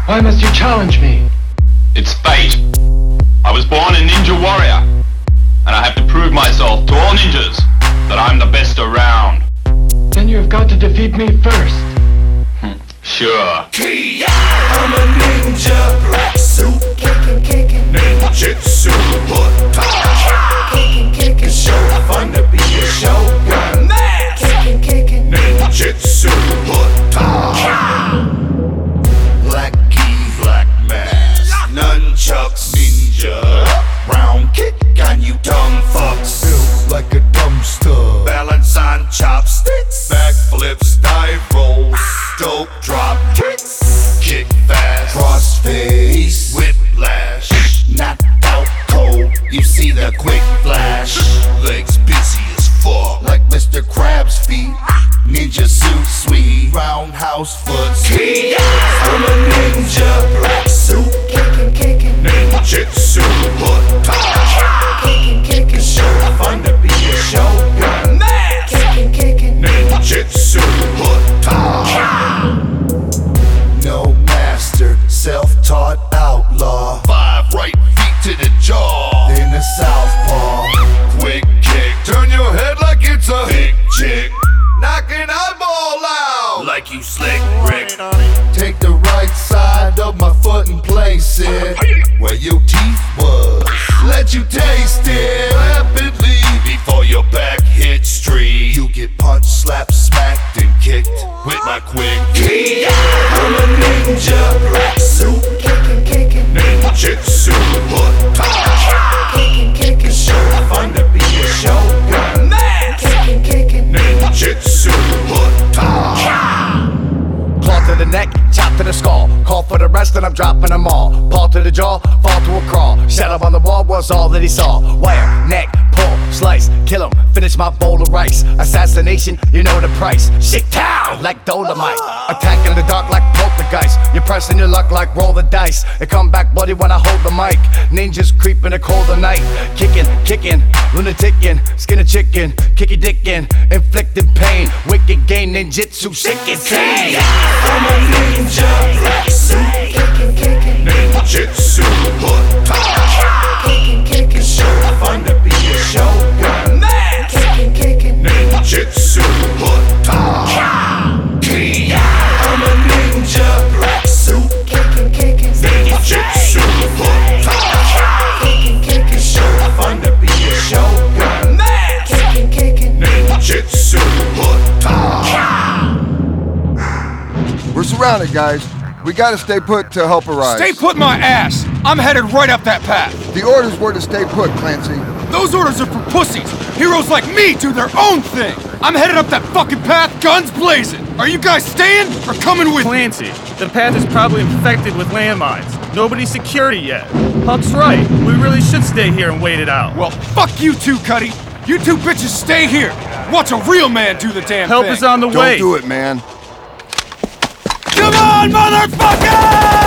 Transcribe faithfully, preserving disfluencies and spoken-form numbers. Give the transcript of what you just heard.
Why must you challenge me? It's fate. I was born a ninja warrior, and I have to prove myself to all ninjas that I'm the best around. Then you have got to defeat me first. Sure. I'm a ninja, black suit, Kicking, kicking, ninjutsu, butt kicking, kicking, It's so fun to be a shogun. Mask, kicking, kicking, ninjutsu, butt black key, black mask, nunchucks, ninja, round kick on you dumb fucks. Built like a dumpster, balance on chopsticks, backflips, dive rolls, dope drop kicks, kick fast, crossface, whiplash, knocked out cold. You see the quick flash, legs busy as fuck, like Mister Krabs' feet. Ninja suit, sweet, roundhouse foot. I'm a ninja, black suit, kicking, kicking, ninjutsu, butt kicking, kicking, It's so fun to be a shogun. Mask, kicking, kicking, ninjutsu, butt no master, self-taught outlaw. Five right feet to the jaw, then the southpaw. Quick kick, turn your head like it's a big chick. Knock an eyeball out like you slick Rick. Take the right side of my foot and place it where your teeth was. Let you taste it rapidly before your back hits street. You get punched, slapped, smacked, and kicked with my quick kick. I'm a ninja, black suit, kicking, kicking, ninjutsu, butt kicking, kicking, It's so fun to be a shogun. Mask, kicking, kicking, ninjutsu, butt Claw to the neck, chop to the skull. Call for the rest and I'm dropping them all. Paw to the jaw, fall to a crawl. Shut up on the wall was all that he saw. Wire, neck, pull, slice, kill him, finish my bowl of rice. Assassination, you know the price. Shit down like Dolomite. Attack in the dark like poltergeist. You're pressing your luck like roll the dice. It come back bloody when I hold the mic. Ninjas creep in the cold of night. Kicking, kicking, lunaticking, skin a chicken, kicky dickin', inflicting pain. Wicked game, ninjutsu, sick insane. I'm a ninja, black suit, kicking, kicking, ninjutsu, butt kicking, kicking, It's so fun to be a shogun. Mask, kicking, kicking, ninjutsu, butt I'm a ninja, black suit, kicking, kicking, ninjutsu, butt kicking, kicking, It's so fun to be a shogun. Mask, kicking, kicking, ninjutsu, butt We're surrounded, guys. We gotta stay put to help arise. Stay put my ass! I'm headed right up that path. The orders were to stay put, Clancy. Those orders are for pussies. Heroes like me do their own thing. I'm headed up that fucking path, guns blazing. Are you guys staying or coming with me? Clancy, the path is probably infected with landmines. Nobody's secured it yet. Huck's right. We really should stay here and wait it out. Well, fuck you two, Cuddy. You two bitches stay here. Watch a real man do the damn Help thing. is on the Don't way. do it, man. Come on, motherfucker!